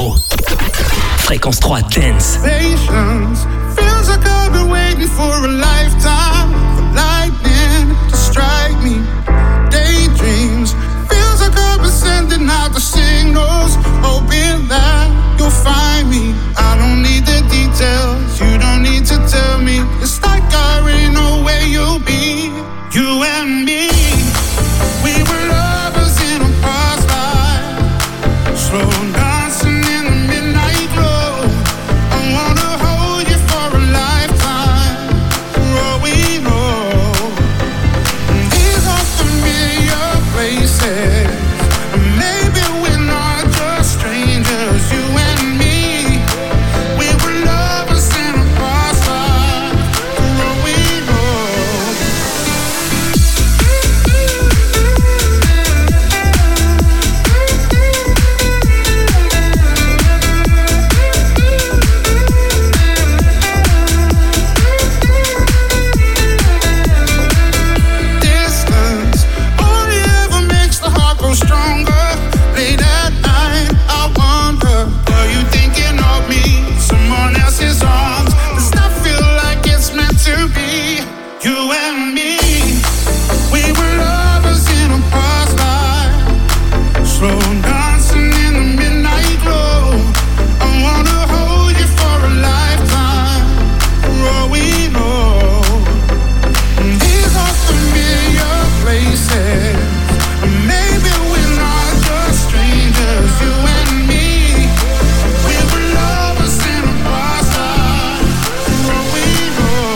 0. Fréquence 3 Dance. Patience feels like I've been waiting for a lifetime for lightning to strike me. Daydreams feels like I've been sending out the signals, hoping that you'll find me. I don't need the details, you don't need to tell me. It's like I already know where you'll be. You and me, we were lovers in a past life, slow dancing in the midnight glow. I wanna hold you for a lifetime, for all we know. These are familiar places, maybe we're not just strangers. You and me, we were lovers in a past life, for all we know. Distance only ever makes the heart grow stronger. Late at night, I wonder, are you thinking of me? Someone else's arms, does that feel like it's meant to be? You and me, we were lovers in a past life, slow dancing in the midnight glow. I wanna hold you for a lifetime, for all we know. These are familiar places, maybe we're not just strangers. You and me, we were lovers in a past life, for all we know.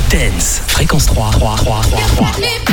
Dance. Fréquence 3, 3, 3, 3, 3.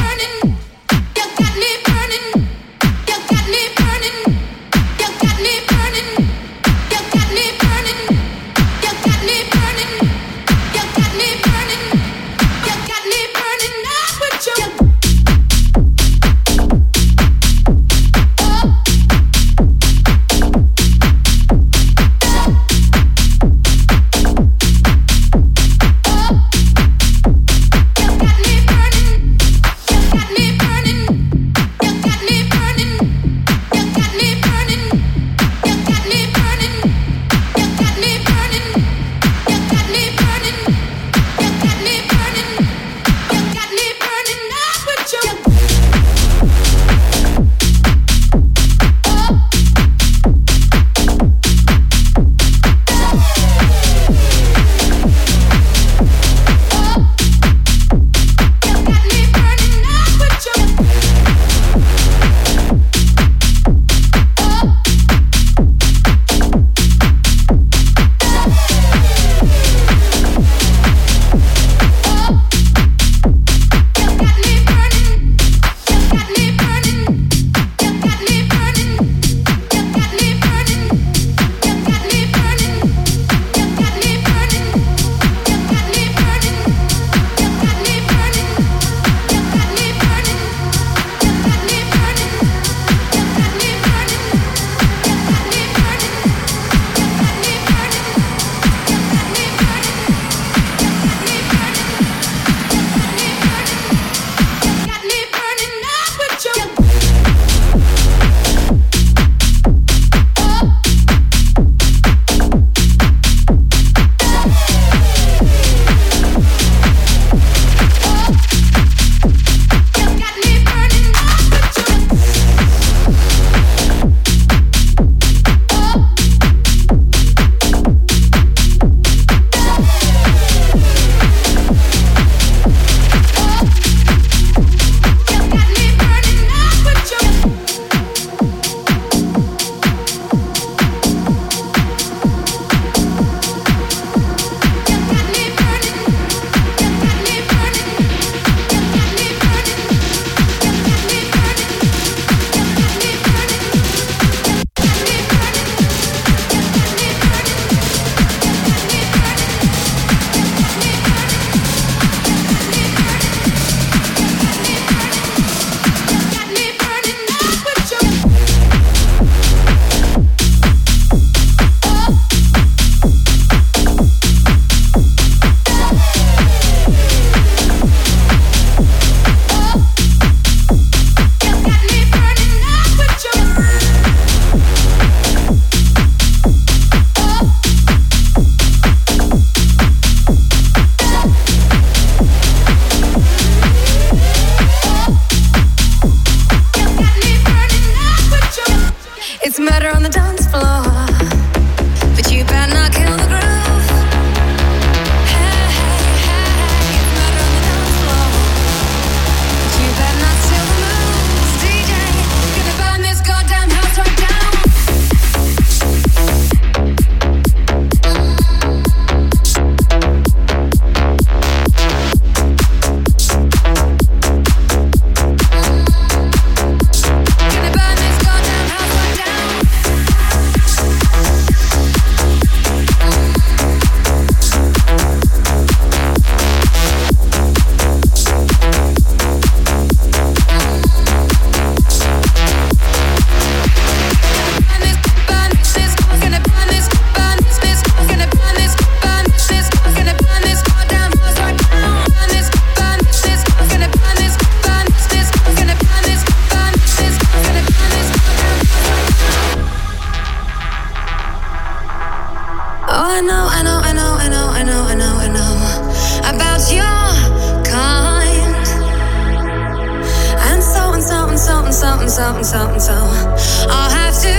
something, so I'll have to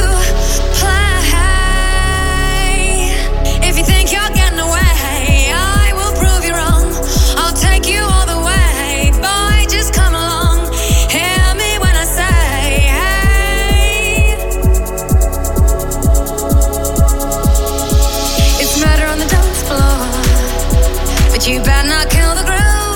play. If you think you're getting away, I will prove you wrong. I'll take you all the way, boy, just come along. Hear me when I say, hey. It's murder on the dance floor, but you better not kill the groove.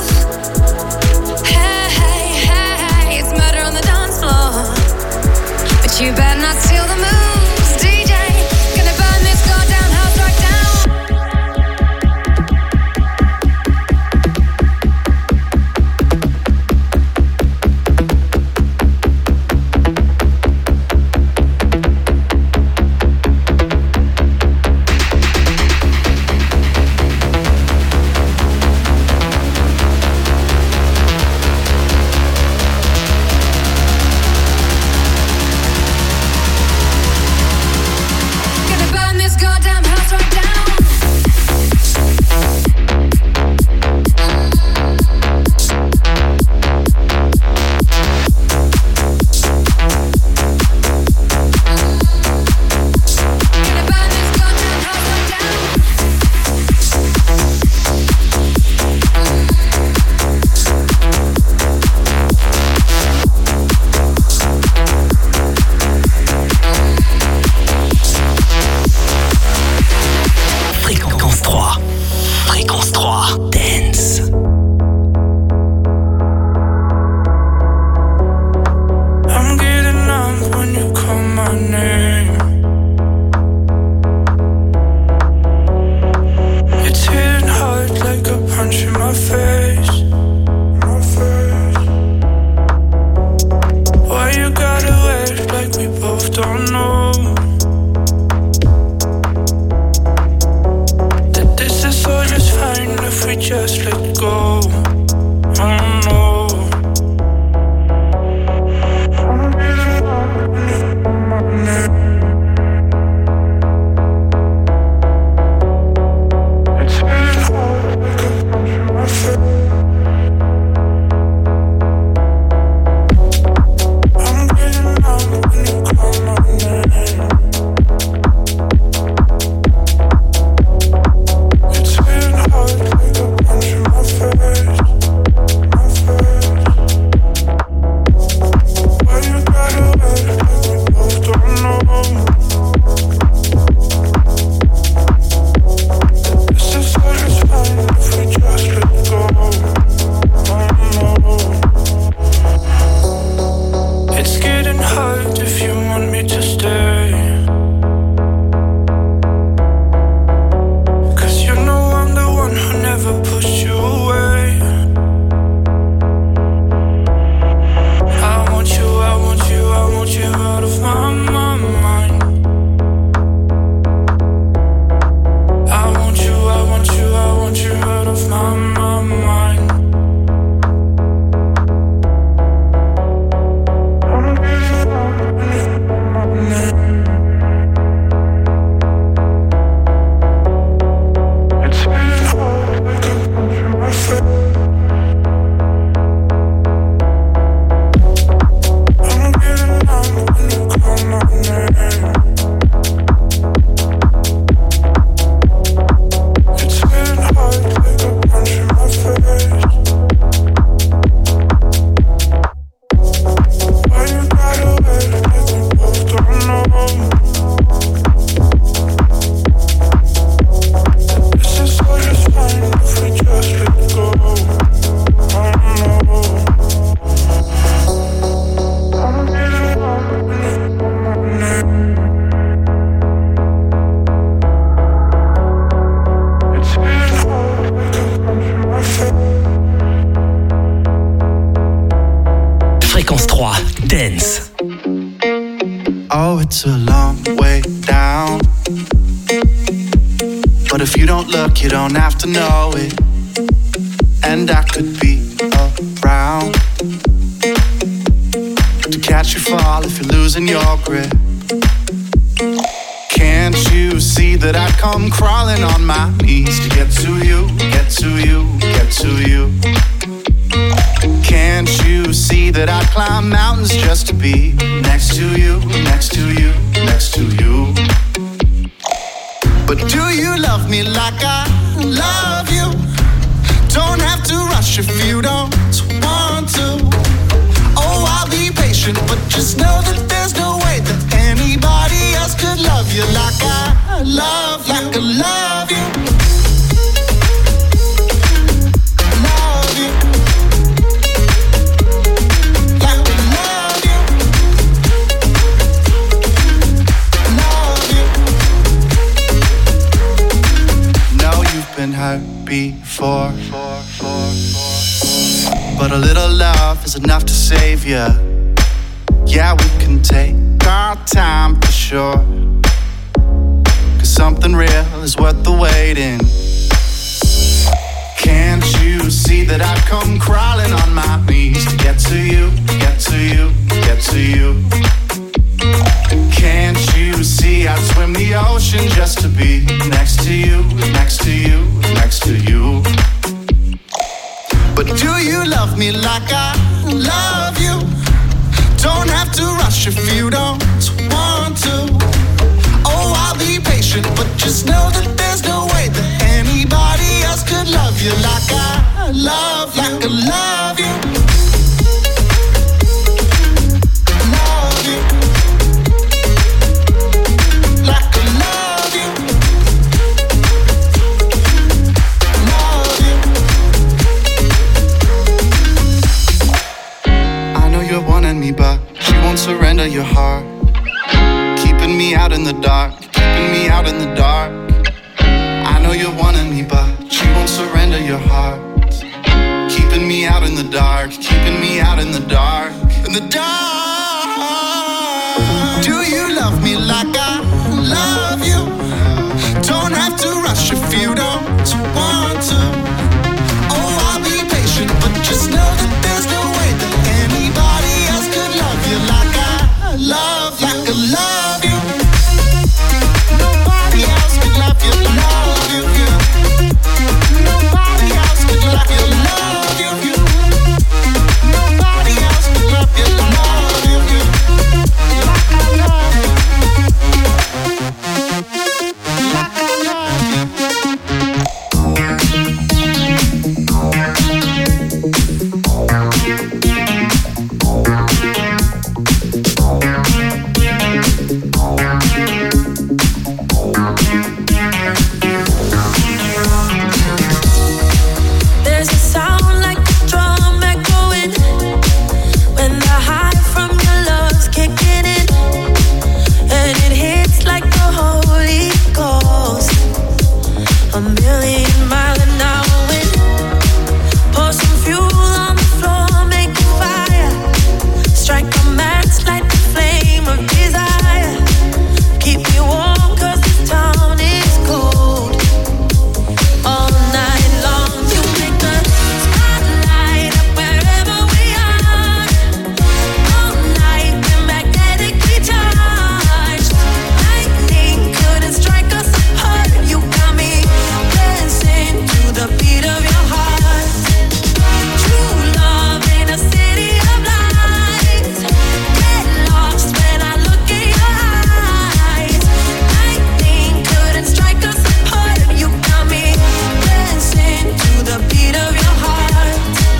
face. Why you gotta act like we both don't know that this is all just fine if we just let go? Oh no. Oh, it's a long way down, but if you don't look, you don't have to know it. And I could be around to catch you fall if you're losing your grip. Can't you see that I come crawling on my knees to get to you, get to you, get to you? Can't you see that I climb mountains just to be next to you, next to you, next to you? But do you love me like I love you? Don't have to rush if you don't want to. Oh, I'll be patient, but just know that there's no way that anybody else could love you like I love you. Been hurt before, but a little love is enough to save you. Yeah, we can take our time for sure, 'cause something real is worth the waiting. Can't you see that I've come crawling on my knees to get to you, get to you, get to you? Can't you see I'd swim the ocean just to be next to you, next to you, next to you? But do you love me like I love you? Don't have to rush if you don't want to. Oh, I'll be patient, but just know that there's no way that anybody else could love you like I love you. But she won't surrender your heart, keeping me out in the dark, keeping me out in the dark. I know you're wanting me, but she won't surrender your heart. in the dark, keeping me out in the dark, in the dark. Do you love me like I love you? Don't have to rush if you don't want to. Oh, I'll be patient, but just know that there's no way that anybody else could love you like I love you, like I love you. Nobody else could love you, love you, you. Nobody else could love you, love you, you. Nobody else could love you, love you, you. Like I love you. Like I love you. There's a sound like a drum echoing when the high from your love's kicking in, and it hits like the Holy Ghost. A million mile an hour wind. Pour some fuel on the floor, make a fire. Strike a match, light the flame of desire. Keep me warm 'cause this town is cold. All night long, you make the spotlight up wherever we are. All night, we're magnetically charged. Lightning couldn't strike us apart. You got me dancing to the beat of your heart. True love in a city of lights. Get lost when I look in your eyes. Lightning couldn't strike us apart. You got me dancing to the beat of your heart.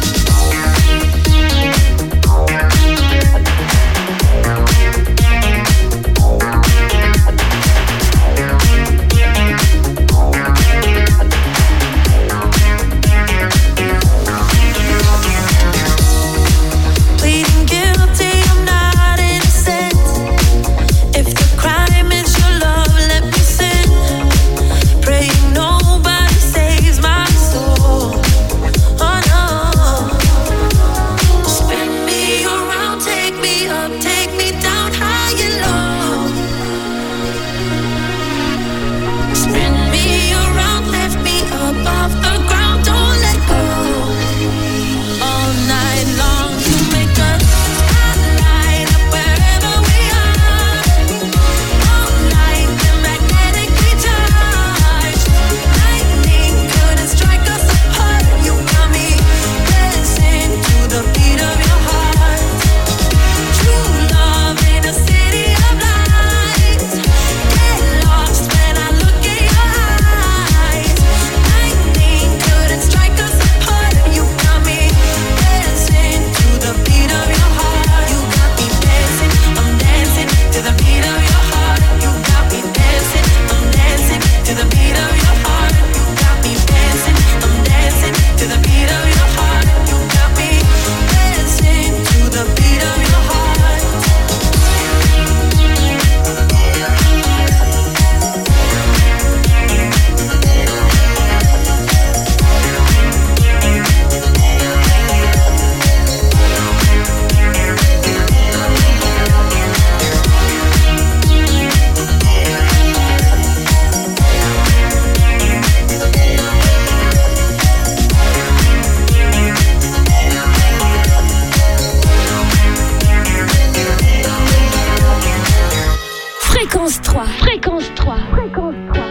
Pleading guilty, I'm not innocent. If the crime is your love, let me sin. Praying nobody saves my soul. Oh no. Spin me around, take me up, take me down high and low. Spin me around, lift me up off the ground, don't let go. All night long, you make the spotlight up wherever we are. All night, we're magnetically charged. Lightning couldn't strike us apart. You got me dancing to the beat of your heart. True love in a city of lights. Get lost when I look in your eyes. Lightning couldn't strike us apart. You got me dancing to the beat of your heart. You got me dancing, I'm dancing to the beat of your heart. You got me dancing, I'm dancing to the beat of your heart. You got me dancing, I'm dancing to the beat of your heart. You got me dancing to the beat of your heart. Fréquence 3, fréquence 3, fréquence 3.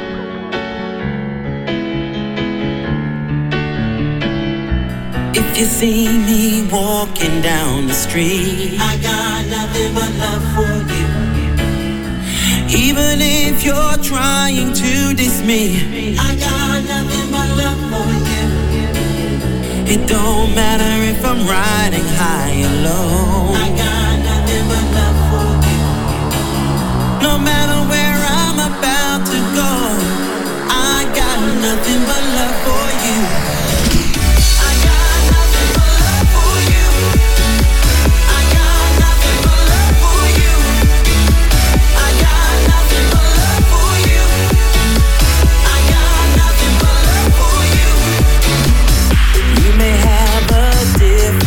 If you see me walking down the street, I got nothing but love for you. Even if you're trying to diss me, I got nothing but love for you. It don't matter if I'm riding high or low, I got nothing but love for you. No matter where I'm about to go, I got nothing but love for you. I got nothing but love for you. I got nothing but love for you. I got nothing but love for you. I got nothing but love for you. You may have a different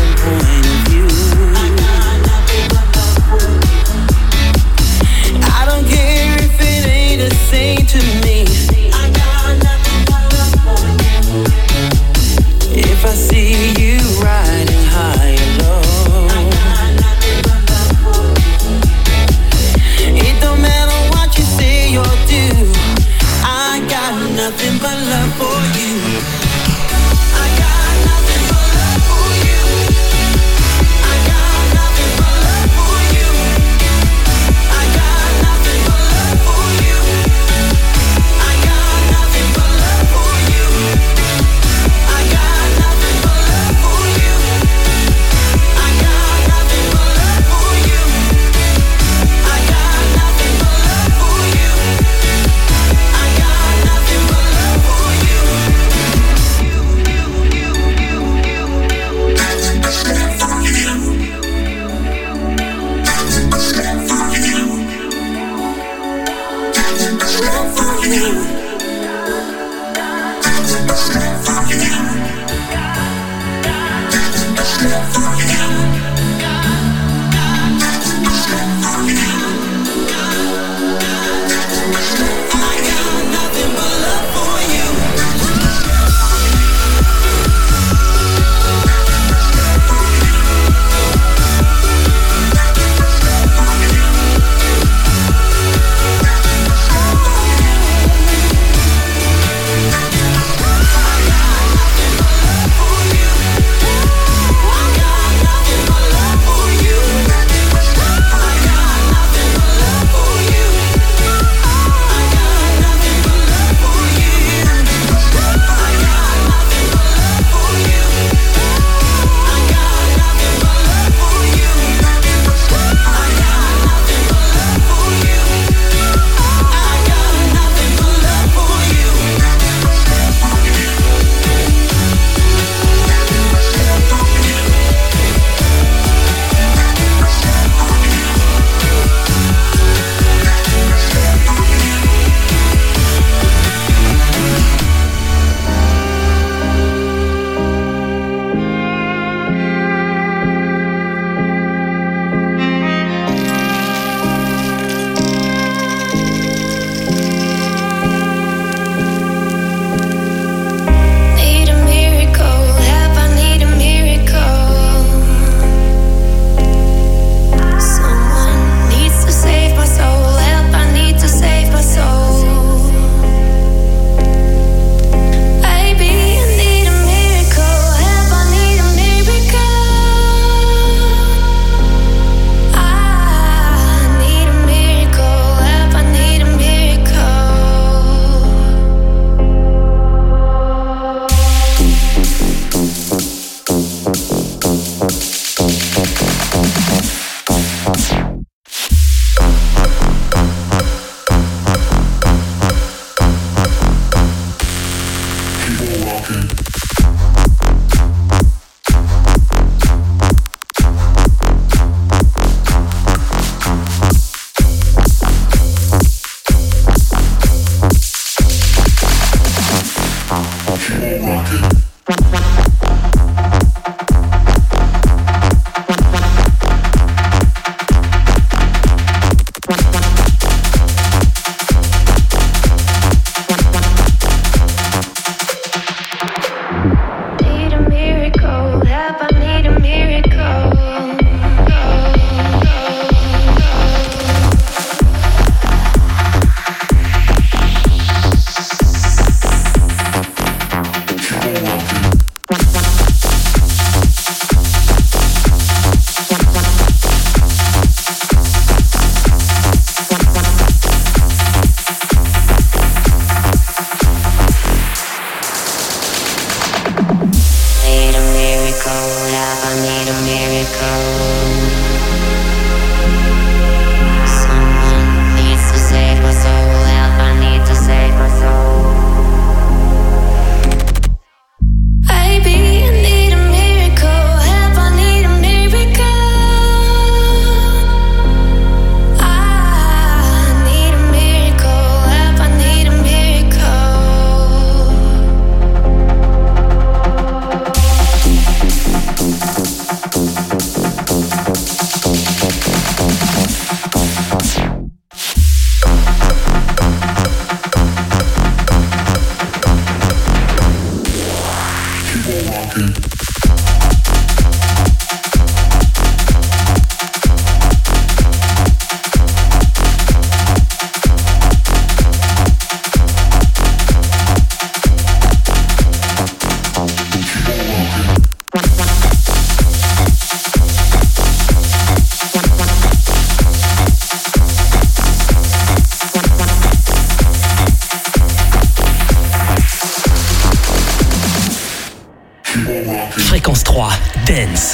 Fréquence 3, Dance.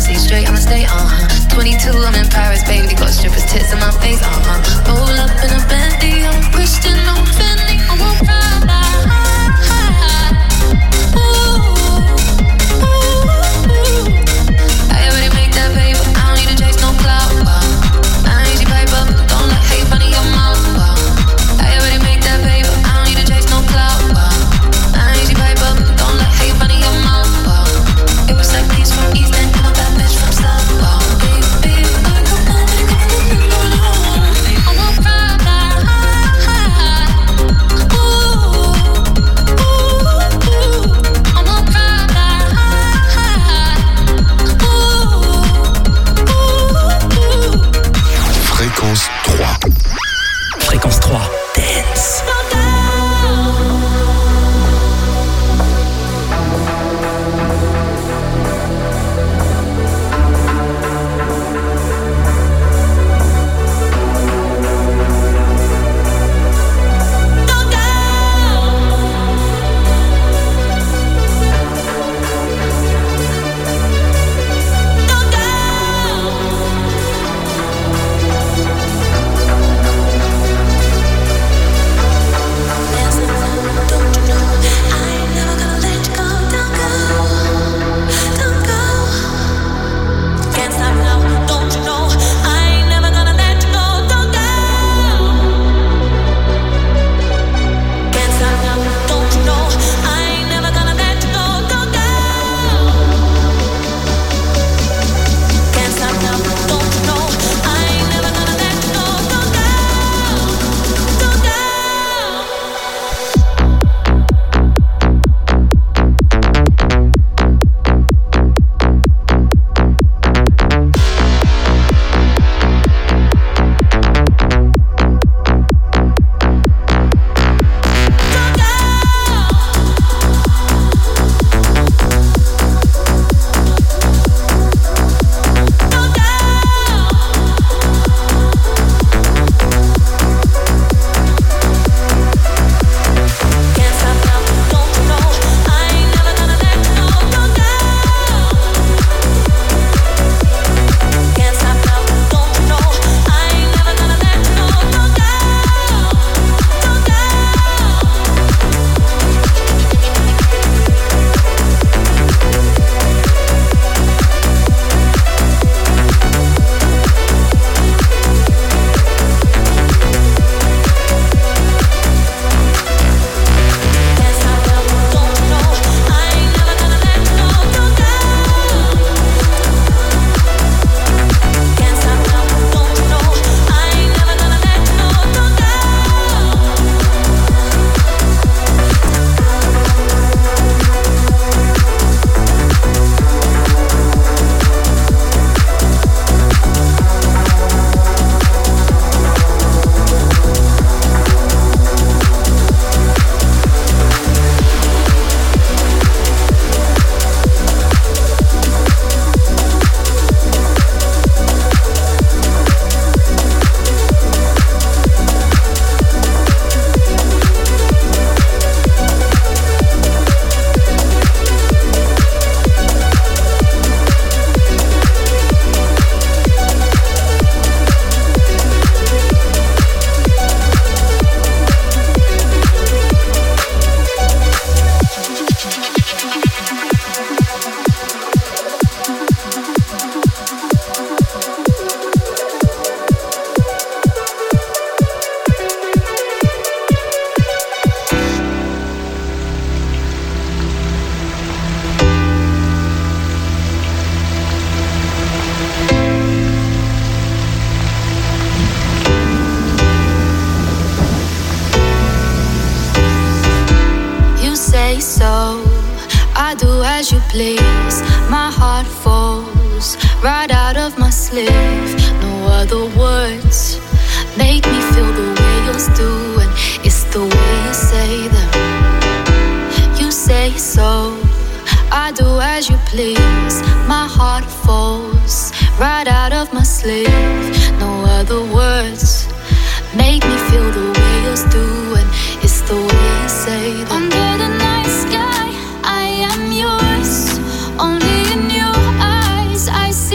see straight, I'ma stay, 22, I'm in Paris, baby, got strippers' tits in my face, roll up in a Bentley, I'm Christian, I'm Fendi, I'm a Prada. I already make that paper, I don't need to chase no clout. I ain't easy paper, don't let hate run in your mouth. I already make that paper, I don't need to chase no clout. I ain't easy paper, don't let hate run in your mouth. It was like peace from East End, and I'm that bitch from South. Baby, I come on, I'm a Prada. I'm a Prada. Fréquence 3. Fréquence 3, Dance. please. My heart falls right out of my sleeve. No other words make me feel the way yours do, and it's the way you say them. You say so, I do as you please. My heart falls right out of my sleeve. No other words make me feel the way yours do, and it's the way you say them. Under the night sky, I am yours. Only in your eyes I see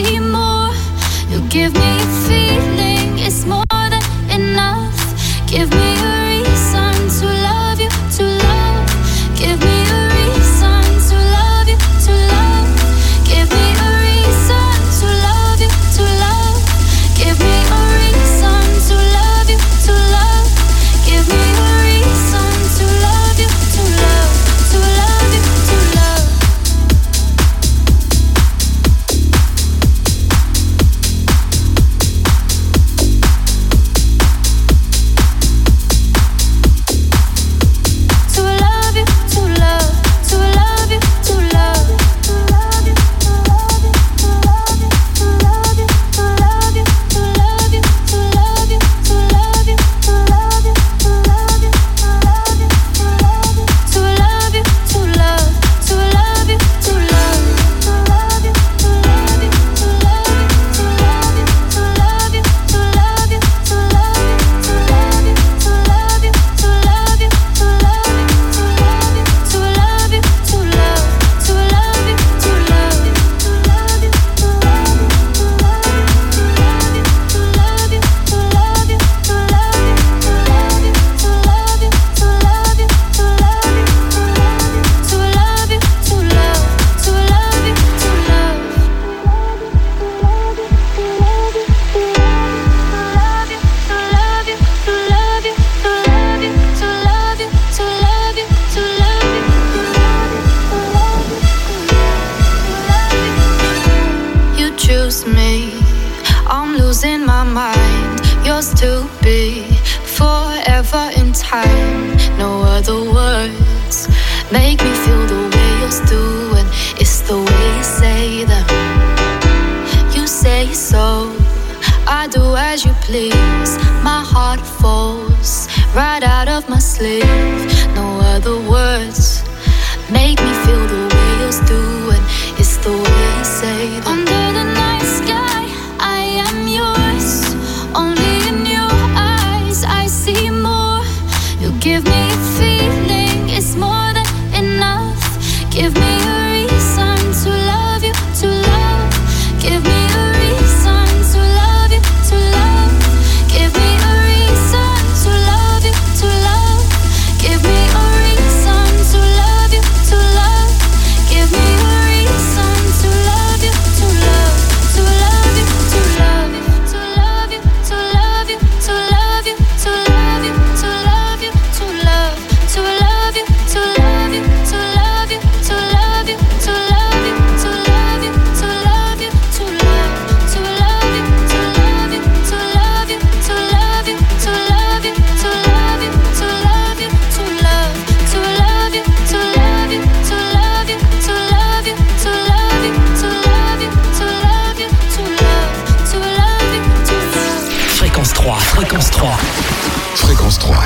choose me. I'm losing my mind. Yours to be forever in time. No other words make me feel the way yours do, and it's the way you say them. You say so, I do as you please. My heart falls right out of my sleeve. No other words make me feel the way yours do, and it's the way you say them. Under the night sky, I am yours. Only in your eyes I see more. You give me a feeling, it's more than enough. Give me a reason to love you, to love. Give me a reason to love you, to love. Give me a reason to love you, to love. Give me a reason to love you, to love. Give me a reason to love you, to love, to love you, to love you, to love you, to love you, to love you, to love you, to love you, to love, to love you, to love you, to love you, to love you, to love you, to love you, to love you, to love, to love you, to love you, to love you, to love you, to love you, to love you, to love you, to love, to love you, to love you, to love you, to love you, to love you, to love you, to love you, to love, to love you, to love. Fréquence 3, fréquence 3. Fréquence 3.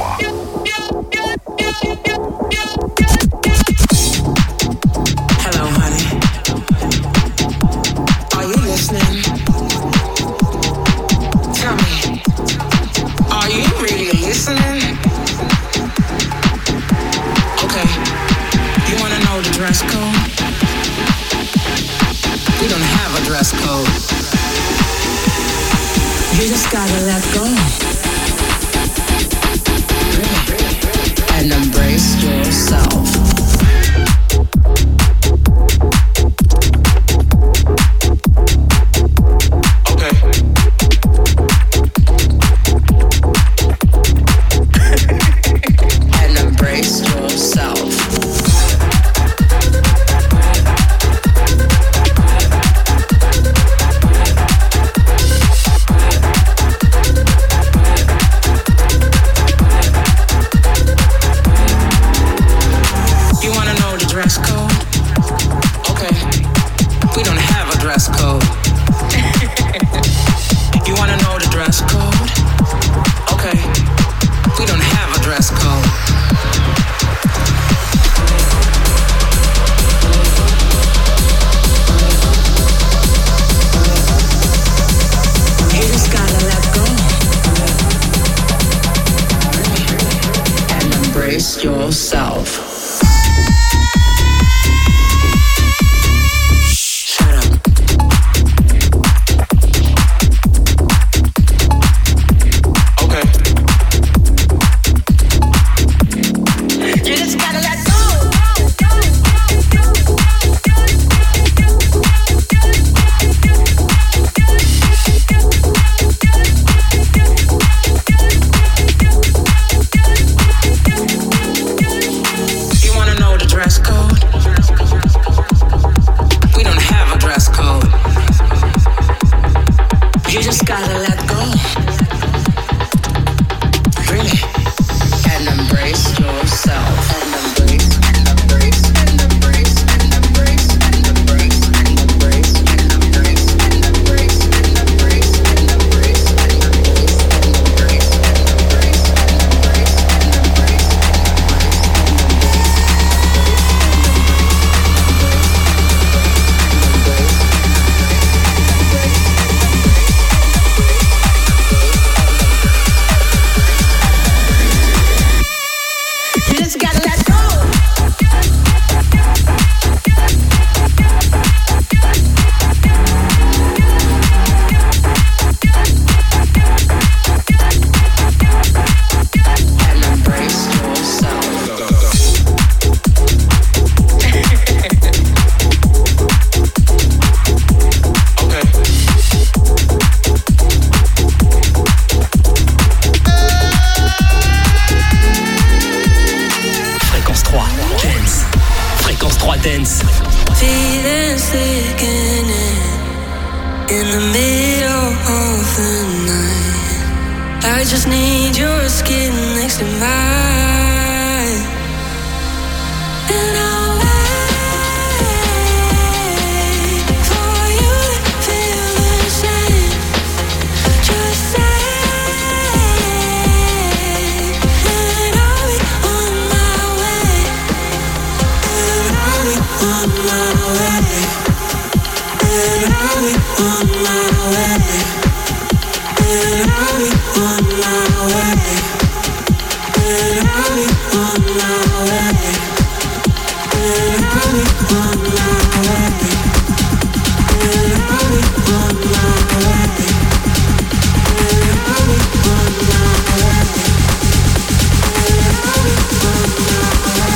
Hello, honey. Are you listening? Tell me, are you really listening? Okay, you wanna know the dress code? We don't have a dress code. You just gotta let go. And embrace yourself. Yourself. in the middle of the night. I just need your skin next to mine, and I'll wait for you to feel the same. Just say, and I'll be on my way, and I'll be on my way, and I'll be on my way, and I'll be on my way, and I'll be on my way, and I'll be on my way, and I'll be on my way, and I'll be on my way, and I'll be on my way.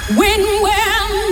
When we're